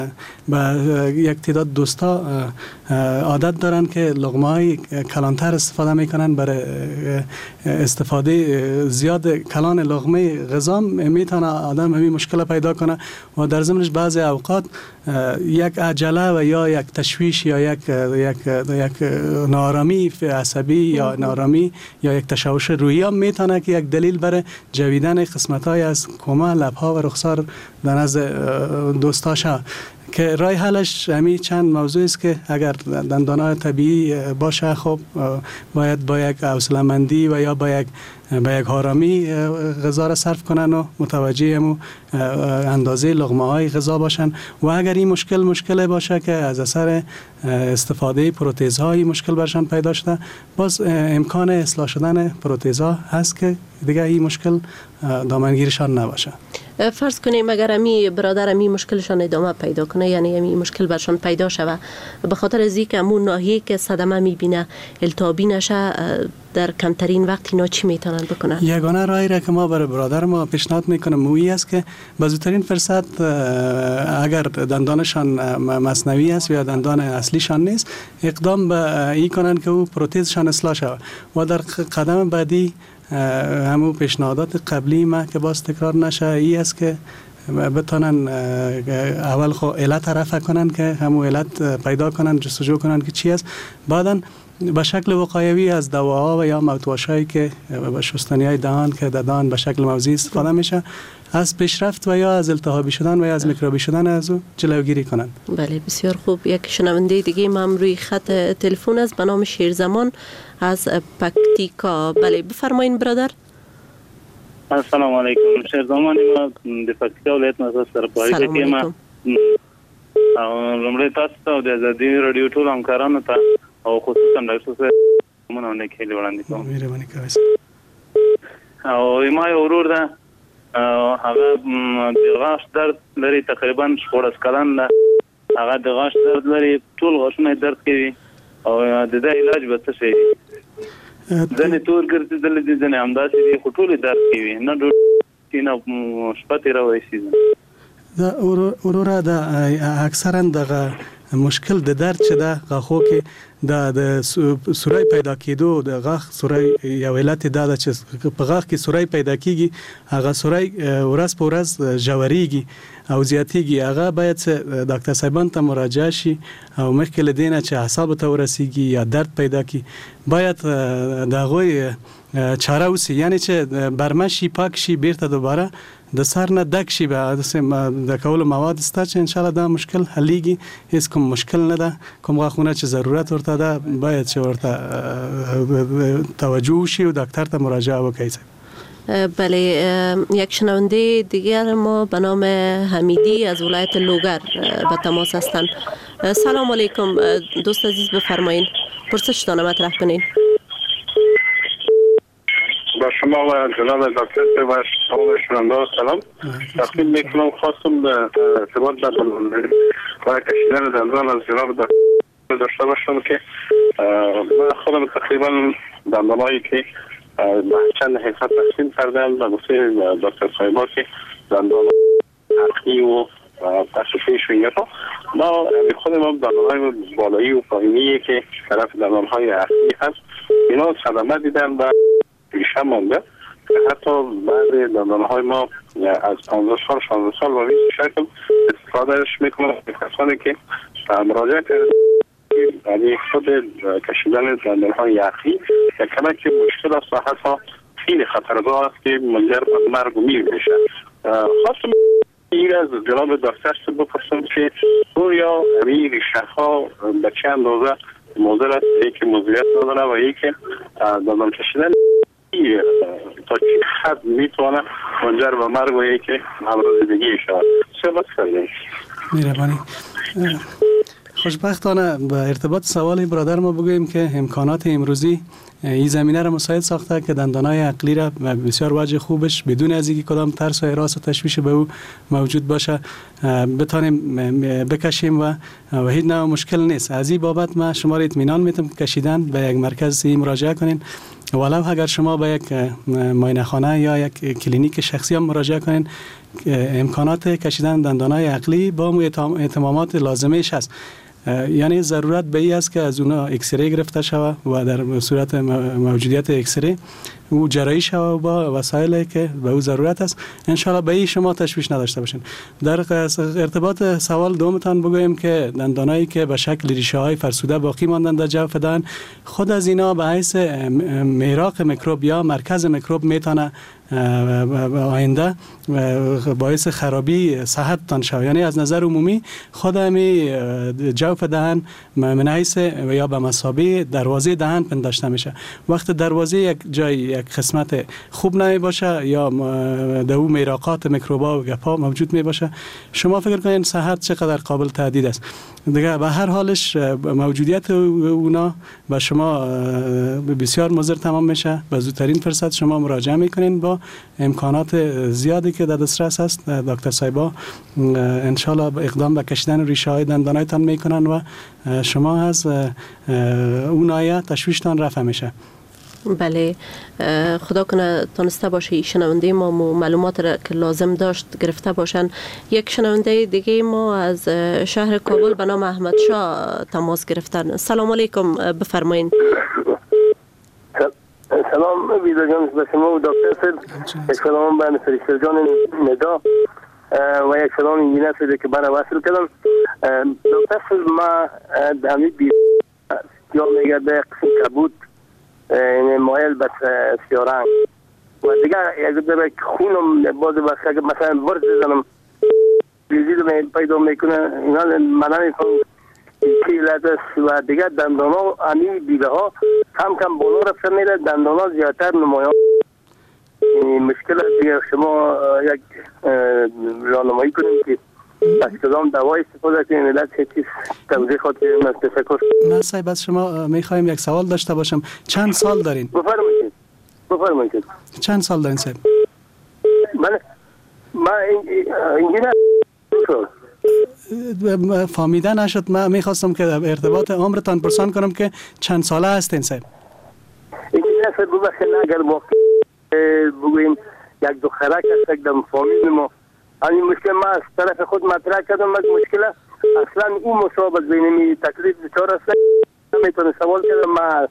با یک تعداد دوستا عادت دارن که لقمه های کلانتر استفاده میکنن. برای استفاده زیاد کلان لقمه غذا میتونه آدم همین مشکل پیدا کنه و در ضمنش بعضی اوقات یک عجله و یا یک تشویش یا یک نارامی عصبی یا نارامی یا یک تشوش روحی هم میتونه که یک دلیل برای جویدن قسمت‌های از کمه، لب‌ها و رخسار در نزد دوستاشا که راه حلش همین چند موضوع است که اگر دندان‌های طبیعی باشه خب باید با یک حوصله‌مندی و یا با یک آرامی غذا را صرف کنن و متوجه همون اندازه لقمه‌های غذا باشن و اگر این مشکل باشه که از اثر استفاده پروتزهای مشکل برشان پیدا شده باز امکان اصلاح شدن پروتزها هست که دیگه این مشکل دامنگیرشان نباشه. فرض کنیم اگر امی برادر امی مشکلشان ادامه پیدا کنه، یعنی امی مشکل برشان پیدا شوه به خاطر از اینکه امون ناحیه که صدمه میبینه التهابی نشه، در کمترین وقت اینا چی میتونن بکنن؟ یگانه راهی را که ما برای برادر ما پیشنهاد میکنم مویی است که به زودترین فرصت اگر دندانشان مصنوعی است یا دندان اصلیشان نیست اقدام به این کنن که او پروتزشان اصلاح شود و در قدم بعدی همون پیشنهادات قبلی ما که باز تکرار نشه ای است که بتونن اول خو علت رفع کنن که همون علت پیدا کنن، جستجو کنن که چی است، بعداً به شکل وقایوی از دواها و یا ماوتواشایی که به شستنی‌های دهان که در دهان به شکل موضعی استفاده میشه از پیشرفت و یا از التهابی شدن و یا از میکروبی شدن از او جلوگیری کنن. بله بسیار خوب. یک شنونده دیگه ما روی خط تلفن است به نام شیرزمان از پکتیکا. بله بفرمایید برادر. السلام علیکم. شیرزمان ما د پکتیکا ولایت نه سرپرایز کېما لومړی تاسو ته د ازادي رادیو ټول همکارانو ته او خصوصا ډاکټر صاحب مونږ نه کېلې وړاندې کوم. مهرباني کوئ. او ما یو ورور ده هغه د غاښ درد لري، تقریبا 14 کلن ده. هغه د غاښ درد لري، ټول غاښونه درد کوي او د دې علاج به څه شي؟ ځنې تور ګرځېدلې دي، ځنې همداسې دي، خو ټولې درد کوي، نه ډوډۍ نه شپه تېروی شي. دا وروره دا اکثرا دغه مشکل د درد چې ده غاښو کې د سوری پیدا کېدو د غاښ سوری یو علت ده چې په غاښ کې سوری پیدا کېږي، هغه سوری ورځ په ورځ ژورېږي او زیاتېږي. هغه باید ډاکټر صاحبان ته مراجعه شي او مخکې له دې نه چې اعصابو ته ورسېږي یا درد پیدا کړي باید د هغوی چاره وسي، یعنی چې برمه شي، پاک شي، بیرته دوباره د سر نه ډک شي به د کولو مواد سته چې انشاءالله دا مشکل حلیږي. هیڅ کوم مشکل نه ده. کوم غاښونه چې ضرورت ورته ده باید چې ورته توجه وشي و دکتر ته مراجعه وکړي. بله یک شنونده دیگر ما به نام حمیدی از ولایت لوگر به تماس هستند. سلام علیکم دوست عزیز، بفرمایید پرسشتان مطرح کنین. با شما و جناب دکتر و تمام شنوندگان سلام. تقدیم میکنم خواستم به ارتباط با کشیدن دندان از جناب دکتر داشته باشم که من خودم تقریبا دندانهایی که چند حصه تقسیم کردم به گفته دکتر صاحبا که دندان حقی و تشخیص و اینها ما خودم هم دندانهای بالایی و پایینی که طرف دندانهای حقی هست اینا صدمه دیدن و ریشه مانده که حتی بعضی دندانهای ما از 15 سال 16 سال با این شکل استفادهش میکنن. کسانی که مراجعه کردن یعنی خود کشیدن دندانهای یخی یک کمک مشکل است و حتی خیلی خطرناک است که منجر به مرگ و میر میشه. خواستم این از جناب دکتر بپرسم که یا این ریشه ها به چه اندازه مضر است، یکی مضریت نداره و یکی دندان کشیدن تا چه حد میتونه منجر به مرگ و یکی امراض دیگه شود. صحبت کردیم. مهربانی. خوشبختانه به ارتباط سوال برادر ما بگوییم که امکانات امروزی این زمینه را مساعد ساخته که دندانهای عقلی را بسیار وجه خوبش بدون از اینکه کدام ترس و هراس و تشویش به او موجود باشه بتانیم بکشیم و هیچ نوع مشکل نیست. از این بابت ما شما را اطمینان میتونم کشیدن به یک مرکز مراجعه کنین، ولو اگر شما به یک معاینه خانه یا یک کلینیک شخصی هم مراجعه کنین امکانات کشیدن دندانهای عقلی با اتمامات لازمش هست. یعنی ضرورت به این است که از اونا اکسری گرفته شود و در صورت موجودیت اکسری او جراحی شود با وسایلی که به او ضرورت است. ان شاء الله به این شما تشویش نداشته باشین. در ارتباط سوال دومتان بگویم که دندانایی که به شکل ریشه های فرسوده باقی ماندن در جوف دهن، خود از اینا به حیث میراق میکروب یا مرکز میکروب میتونه آینده باعث خرابی صحتتان شود. یعنی از نظر عمومی خود همی جوف دهن من حیث یا به مثابه دروازه دهن پنداشته میشه. وقت دروازه یک جای یک قسمت خوب نمی باشه یا در او میراقات میکروبا و گپا موجود می باشه، شما فکر کنین صحت چقدر قابل تهدید است. دیگه به هر حالش موجودیت اونا به شما بسیار مضر تمام میشه. به زودترین فرصت شما مراجعه میکنین با امکانات زیادی که در دسترس است. دکتر صاحبا ان شاء الله اقدام به کشیدن ریشه های دندانایتان میکنن و شما از اون آیه تشویشتان رفع میشه. بله، خدا کنه تانسته باشه شنونده ما معلومات را که لازم داشت گرفته باشن. یک شنونده دیگه ما از شهر کابل به نام احمد شاه تماس گرفتن. سلام علیکم، بفرمایید. سلام ویدا جان به شما و دکتر صاحب، یک سلام به فرشته جان ندا و یک سلام انجینر صاحب که برای وصل کردم. دکتر صاحب ما دمی بی یا میگرده قسم کبود مایل به سیارنگ و دیگه یک در خونم باز بخشه که مثلا ورد زنم بیزید پیدا میکنه اینا من نمیفهم چی علت است. و دیگه دندان ها امی دیده ها کم کم بالا رفته میره، دندان ها زیادتر نمایان. مشکل دیگه شما یک راهنمایی کنیم که از کدام دوای استفاده کنیم، علت چه چیز توضیح خواهد کنیم. از تشکر. نه صاحب، از شما میخوایم یک سوال داشته باشم. چند سال دارین؟ بفرمایید. چند سال دارین صاحب؟ من انجینر فهمیده نشد. من میخواستم که ارتباط عمرتان پرسان کنم که چند ساله هستین صاحب؟ انجینر صاحب ببخشید اگر واقعا بگویم یک دخترک هست یک دم فامیل ما، همین مشکل ما از طرف خود مطرح کردم. از مشکل اصلا اون مصابت بینمی تکلیف دچار است، نمیتونه سوال کردم. ما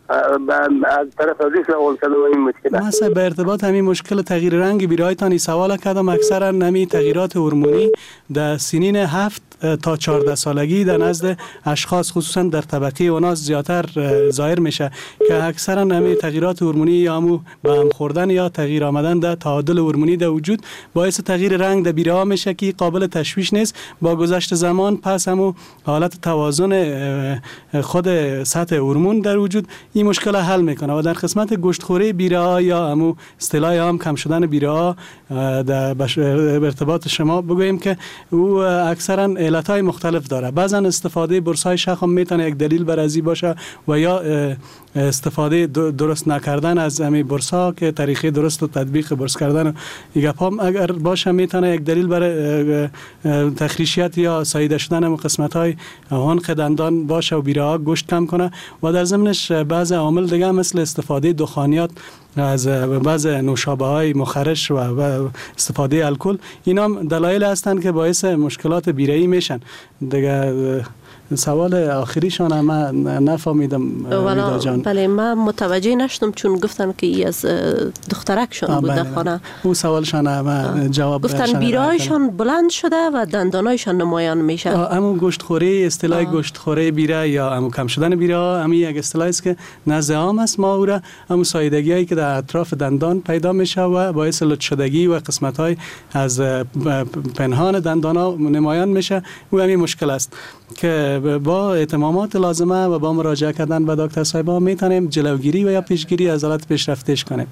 از طرف ازش سوال کردم این مشکل. مثلا به ارتباط همین مشکل تغییر رنگ بیرایتان سوال کردم. اکثرا همین تغییرات هورمونی در سنین 7 تا 14 سالگی در نزد اشخاص خصوصا در طبقه اوناس زیادتر ظاهر میشه که اکثرا همین تغییرات هورمونی یا همو به هم خوردن یا تغییر آمدن در تعادل هورمونی در وجود باعث تغییر رنگ در بیراه میشه که قابل تشویش نیست. با گذشت زمان پس همو حالت توازن خود سطح هورمون در وجود این مشکل حل میکنه. و در قسمت گوشتخوری بیراه یا همو اصطلاح عام کم شدن بیراه در ارتباط شما بگوییم که او اکثرا علتهای مختلف داره. بعضا استفاده برس‌های شخم میتونه یک دلیل بر ازی باشه و یا استفاده درست نکردن از همین برس‌ها که طریقه درست و تطبیق برس کردن ایگپام اگر باشه میتونه یک دلیل برای تخریشیت یا ساییده شدن هم قسمت‌های عنق دندان باشه و بیراه گوشت کم کنه. و در ضمنش بعض عوامل دیگه مثل استفاده دخانیات از بعض نوشابه‌های مخرش و استفاده الکل، اینا هم دلایل هستند که باعث مشکلات بیرایی میشن. دیگه سوال آخریشان من نفهمیدم ویدا جان. بله من متوجه نشدم چون گفتن که ای از دخترکشان بود در خانه. اون سوالشان من جواب گفتن بیرایشان بلند شده و دندانایشان نمایان میشه. همون گوشتخوری اصطلاح گوشتخوری بیره یا همون کم شدن بیره همین یک اصطلاحی است که نزد عام است. ما او را همون ساییدگی‌هایی که در اطراف دندان پیدا میشه و باعث لط شدگی و قسمت‌های از پنهان دندانا نمایان میشه. او همین مشکل است که با اهتمامات لازمه و با مراجعه کردن به دکتر صاحبا میتونیم جلوگیری و یا پیشگیری از حالت پیشرفتش کنیم.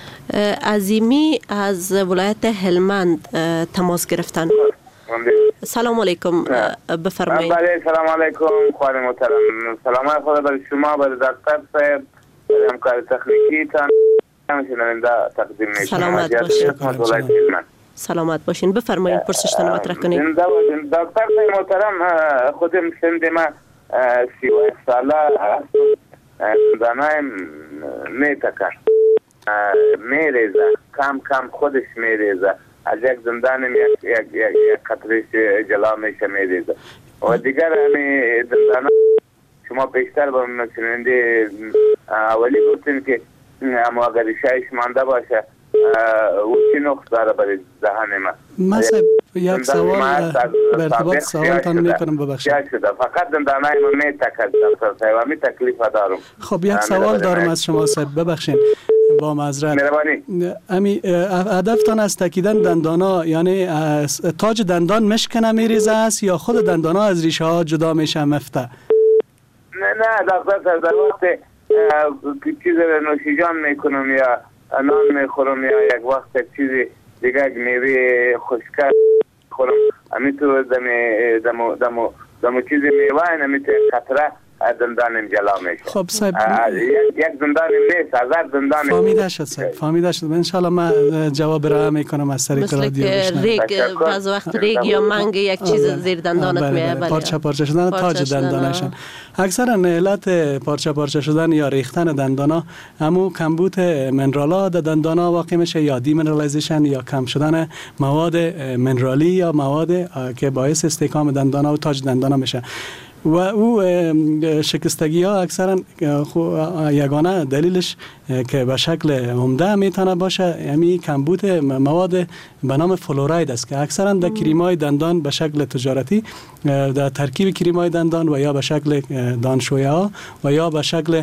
عظیمی از ولایت هلمند تماس گرفتن. سلام علیکم، بفرمایید. بله سلام علیکم خواهر محترم. سلام خدا بر شما، بر دکتر صاحب، همکار تکنیکی تان شنونده تقدیم می‌کنم. سلامت باشید. سلامت باشین. بفرمایید پرسشتان مطرح کنید. دکتر صاحب محترم، خودم سند ما 31 ساله دندانایم میتکن میریزه، کم کم خودش میریزه از یک دندان یک قطرهش جلا میشه میریزه. و دیگر همین دندان شما بیشتر با شنونده اولی گفتین که اما اگر ریشه‌اش مانده باشه او چی نقص داره برای ذهن ما؟ مثلا یک سوال به ارتباط سوالتان میکنم ببخشید. فقط دندانای ما میتکد دکتر صاحب و می تکلیف دارم. خب یک سوال دارم از شما صاحب ببخشید با معذرت. امی هدفتان از تکیدن دندانا یعنی تاج دندان مشکنه میریزه است یا خود دندانا از ریشه ها جدا میشه مفته؟ نه دکتر صاحب در وقت چیز نوشیجان میکنم یا نان میخورم یا یک وقت چیزی دیگه میوه خشکه خورم امیتو دمو چیزی میوه نمیتو قطره دندانم جلا میشه. خب صاحب یک دندانم نیست هزار دندانم فهمیده شد صاحب فهمیده شد. انشالله من جواب را میکنم از طریق رادیو. مثل ریگ بعض وقت ریگ یا منگ یک چیز زیر دندانت میاد پارچه شدن تاج دندانشان. اکثرا علت پارچه شدن یا ریختن دندانا همو کمبود منرالا در دندانا واقع میشه یا دیمینرالایزیشن یا کم شدن مواد منرالی یا مواد که باعث استحکام دندانا و تاج دندانا میشه. و او شکستگی ها اکثرا یگانه دلیلش که به شکل عمده میتونه باشه یعنی کمبود مواد به نام فلوراید است که اکثرا در کریمای دندان به شکل تجارتی در ترکیب کریمای دندان و یا به شکل دانشویه ها و یا به شکل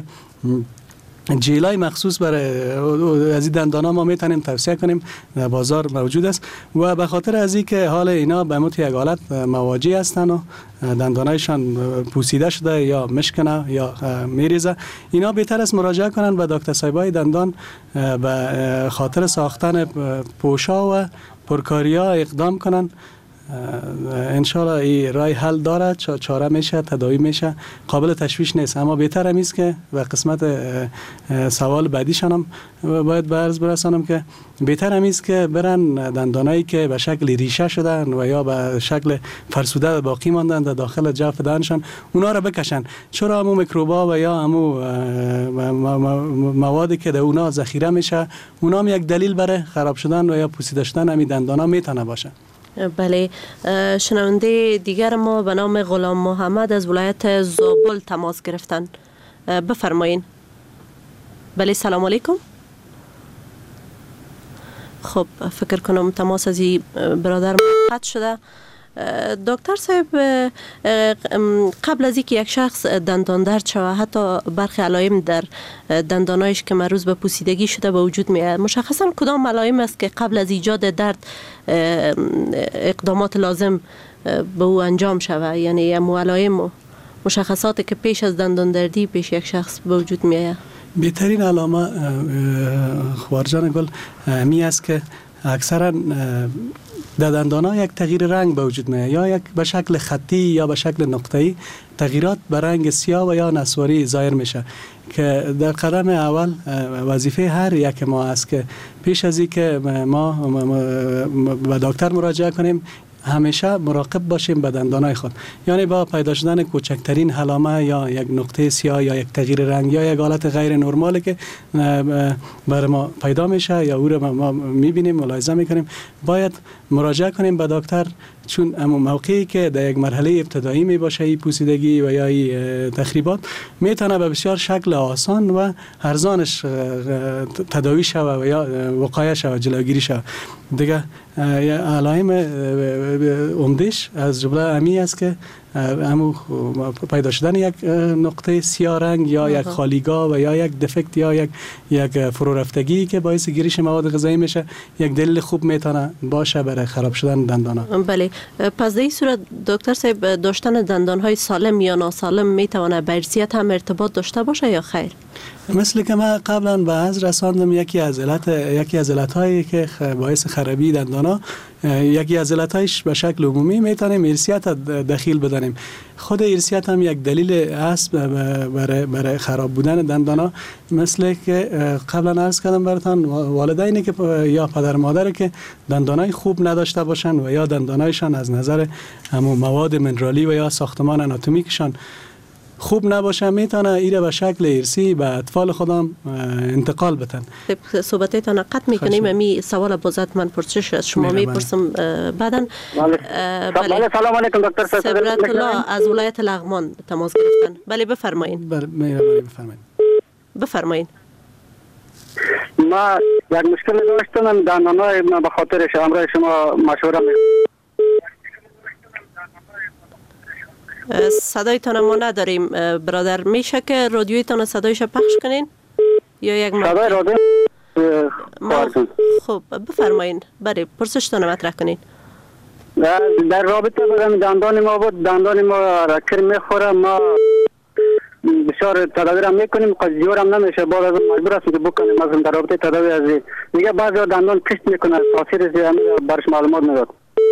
جیلای مخصوص برای از این دندان ها ما میتونیم توصیه کنیم در بازار موجود است و به خاطر از این که حال اینا به مت یک حالت مواجه هستن و دندانایشان پوسیده شده یا مشکنه یا میریزه اینا بهتر است مراجعه کنن به دکتر صاحبای دندان به خاطر ساختن پوشا و پرکاریا اقدام کنن. انشالله این رای حل داره چاره میشه تداوی میشه قابل تشویش نیست اما بهتر همیست که و قسمت سوال بعدیشانم باید به عرض برسانم که بهتر همیست که برن دندانایی که به شکل ریشه شدن و یا به شکل فرسوده باقی ماندن در داخل جوف دهنشان اونا را بکشن چرا همو میکروبا و یا همو موادی که در اونا ذخیره میشه اونا هم یک دلیل برای خراب شدن و یا پوسیده شدن همین دندانا میتونه باشه. بله شنونده دیگر ما به نام غلام محمد از ولایت زابل تماس گرفتن. بفرمایین. بله سلام علیکم. خب فکر کنم تماس از این برادر قطع شده. دکتر صاحب قبل از اینکه یک شخص دندان درد شوه حتی برخی علائم در دندانایش که مربوط به پوسیدگی شده به وجود میاد مشخصا کدام علائم است که قبل از ایجاد درد اقدامات لازم به او انجام شوه یعنی علائم و مشخصاتی که پیش از دندان دردی پیش یک شخص به وجود میاد؟ بهترین علامه خوارجان گل می است که اکثرا در دندانا یک تغییر رنگ به وجود میاد یا یک به شکل خطی یا به شکل نقطه‌ای تغییرات به رنگ سیاه و یا نسواری ظاهر میشه که در قدم اول وظیفه هر یک ما است که پیش از این که ما به دکتر مراجعه کنیم همیشه مراقب باشیم به دندانای خود یعنی با پیدا شدن کوچکترین علامه یا یک نقطه سیاه یا یک تغییر رنگ یا یک حالت غیر نرمالی که برای ما پیدا میشه یا او رو ما میبینیم ملاحظه میکنیم باید مراجعه کنیم به دکتر چون موقعی که در یک مرحله ابتدایی می باشه این پوسیدگی و یا این تخریبات میتونه به بسیار شکل آسان و ارزانش تداوی شود و یا وقایع شود جلوگیری شود دیگه علائم عمدش از جمله امی است که همو پیدا شدن یک نقطه سیاه رنگ یا یک خالیگاه و یا یک دفکت یا یک فرورفتگی که باعث گیریش مواد غذایی میشه یک دلیل خوب میتونه باشه برای خراب شدن دندانا. بله پس در این صورت دکتر صاحب داشتن دندانهای سالم یا ناسالم میتونه به ارثیت هم ارتباط داشته باشه یا خیر؟ مثل که من قبلا به از رساندم یکی از علتهایی که باعث خرابی دندانا یکی از علتهایش به شکل عمومی میتونیم ارثیت دخیل بدانیم خود ارثیت هم یک دلیل است برای خراب بودن دندانا مثل که قبلا عرض کردم براتون والدینی که یا پدر مادر که دندانای خوب نداشته باشن و یا دندانایشان از نظر همون مواد منرالی و یا ساختمان آناتومیکشان خوب نباشه میتونه ایره به شکل ارثی به اطفال خودم انتقال بدن. صحبتتان قطع میکنیم. می سوال بازات من پرسش از شما میپرسم بعداً. بله سلام علیکم دکتر صبرت الله از ولایت لغمان تماس گرفتن. بله بفرمایید. بفرمایید. ما یک مشکل داشتم دندانای من به خاطر همراه شما مشوره صدایتان ما نداریم برادر. میشه که رادیویتان صدایش پخش کنین یا یک صدای رادیو خب بفرمایید. بله پرسشتان مطرح کنین. در رابطه با دندان ما بود، دندان ما رکر میخوره، ما بسیار تداوی میکنیم قضیورم نمیشه، بعد از مجبور هستیم که بکنیم از در رابطه تداوی از دیگه بعضی دندان کشت میکنه، تاثیر برش معلومات نداد.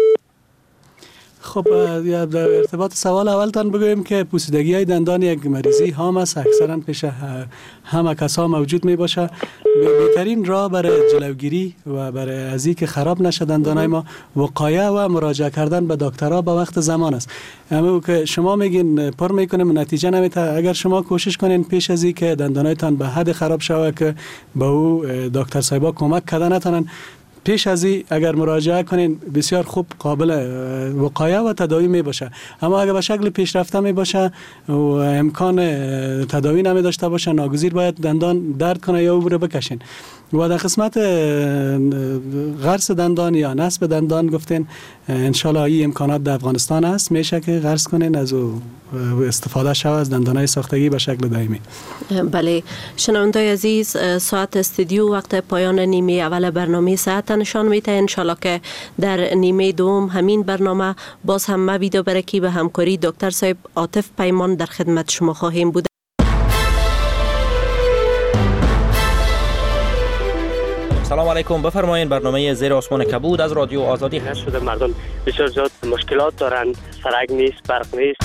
خب در ارتباط سوال اولتان بگویم که پوسیدگی های دندان یک مریضی هام است، اکثرا پیش همه کسا موجود می باشه. بهترین راه برای جلوگیری و برای از اینکه خراب نشه دندانای ما وقایه و مراجعه کردن به دکترها به وقت زمان است. اما که شما میگین پر میکنیم نتیجه نمیده. اگر شما کوشش کنین پیش از اینکه دندانایتان به حد خراب شوه که به او دکتر صاحبا کمک کردن نتونن، پیش از این اگر مراجعه کنین بسیار خوب قابل وقایه و تداوی می باشه. اما اگر به شکل پیشرفته می باشه و امکان تداوی نمی داشته باشه، ناگزیر باید دندان درد کنه یا او رو بکشین. و در قسمت غرس دندان یا نصب دندان گفتین انشالله این امکانات در افغانستان هست، میشه که غرس کنین از او استفاده شود از دندانهای ساختگی به شکل دائمی. بله شنوندای عزیز، ساعت استودیو وقت پایان نیمه اول برنامه ساعت نشان میده. انشالله که در نیمه دوم همین برنامه باز هم ما ویدیو برکی به همکاری دکتر صاحب عاطف پیمان در خدمت شما خواهیم بود. سلام علیکم، بفرمایید. برنامه زیر آسمان کبود از رادیو آزادی هست. شده مردم بسیار زیاد مشکلات دارند، سرک نیست، برق نیست.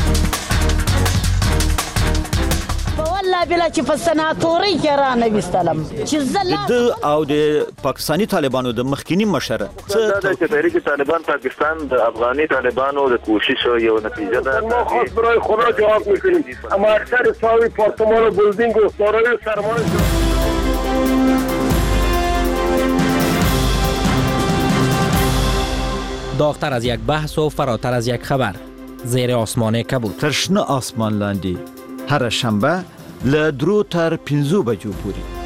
والله بلا چې په سناتوري کې را نه وستلم چې د او د پاکستانی طالبانو د مخکینی مشره څه د تحریک طالبان پاکستان د افغاني طالبانو د کوشش یو نتیجه ده. ما خاص برای خدا جواب میکنیم، اما اکثر ساوی پارتمان و بلدینگ و سارای سرمایه داغتر از یک بحث و فراتر از یک خبر. زیر آسمان کبود. ترشنه آسمان لاندی هر شنبه ل 2 تر 5 بجو پوری.